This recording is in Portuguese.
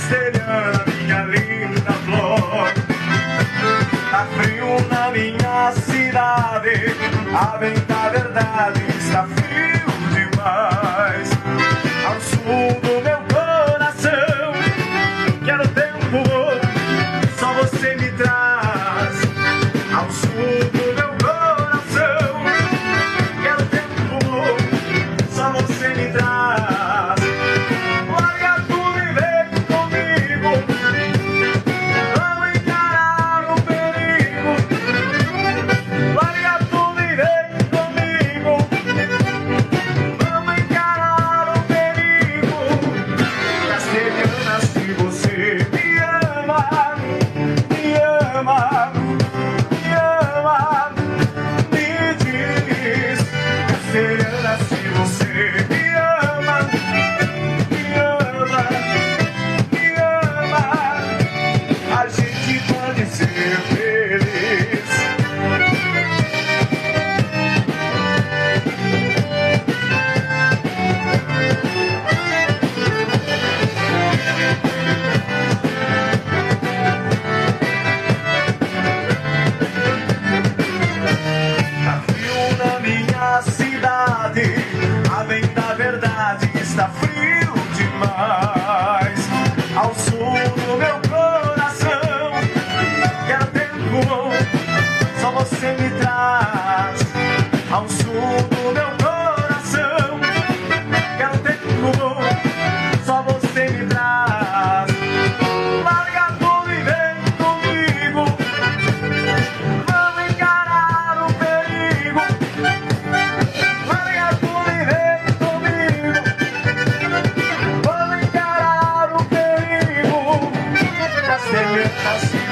castelhana, minha linda flor. Tá frio na minha cidade, a bem da verdade está frio demais. Ao sul do meu coração, quero tempo bom, só você me traz. Ao sul do meu coração, quero tempo bom, só você me traz. Larga tudo e vem comigo, vamos encarar o perigo. Larga tudo e vem comigo, vamos encarar o perigo. Castelhana, se você me ama, me ama, me ama, me diz. Castelhana, se você me ama, me ama, me ama, a gente pode ser feliz. Tá frio na minha cidade, a bem da verdade está frio demais. Ao sul do meu coração, quero tempo bom, só você me traz. Ao sul do meu coração, quero tempo bom, só você me traz. Larga tudo e vem comigo, vamos encarar o perigo. Larga tudo e vem comigo, vamos encarar o perigo. Castelhana, se